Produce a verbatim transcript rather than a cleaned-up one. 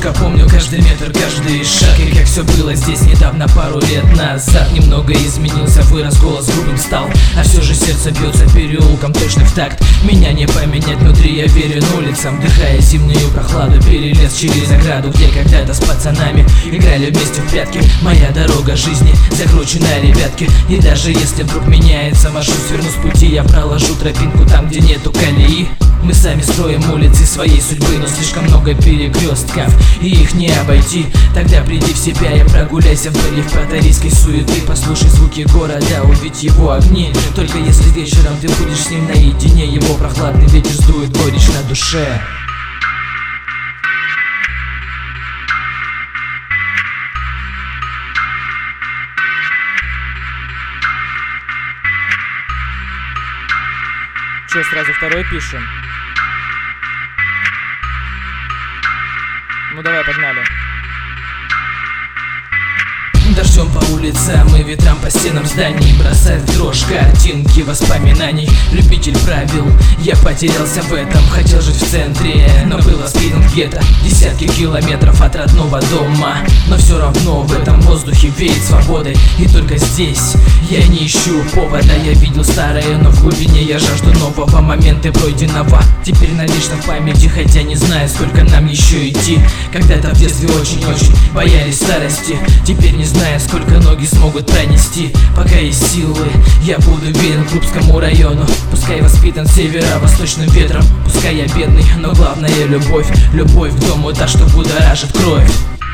четко помню каждый метр, каждый шаг, и как все было здесь недавно, пару лет назад. Немного изменился, вырос, голос грубым стал, а все же сердце бьется переулком точно в такт. Меня не поменять, внутри я верен улицам, вдыхая зимнюю прохладу, перелез через ограду, где когда-то с пацанами играли вместе в прятки. Моя дорога жизни закручена, ребятки, и даже если вдруг меняется маршрут, сверну с пути, я проложу тропинку там, где нету колеи. Мы сами строим улицы своей судьбы, но слишком много перекрестков, и их не обойти. Тогда приди в себя и прогуляйся вдоль евпаторийской суеты. Послушай звуки города, увидь его огни. Только если вечером ты будешь с ним наедине, его прохладный ветер сдует горечь на душе. Че, сразу второй пишем? Ну давай, погнали. Дождем по улицам и ветрам по стенам зданий бросает в дрожь картинки воспоминаний. Любитель правил, я потерялся в этом. Хотел жить в центре, но был воспитан в гетто. Десятки километров от родного дома, но все равно в этом воздухе веет свободой. И только здесь я не ищу повода. Я видел старое, но в глубине я жажду нового, моменты пройденного теперь навечно в памяти, хотя не знаю, сколько нам еще идти. Когда-то в детстве очень-очень боялись старости, теперь не знаю, сколько ноги смогут пронести. Пока есть силы, я буду верен Крупскому району. Пускай воспитан северо-восточным ветром, пускай я бедный, но главное любовь. Любовь к дому, та, что будоражит кровь.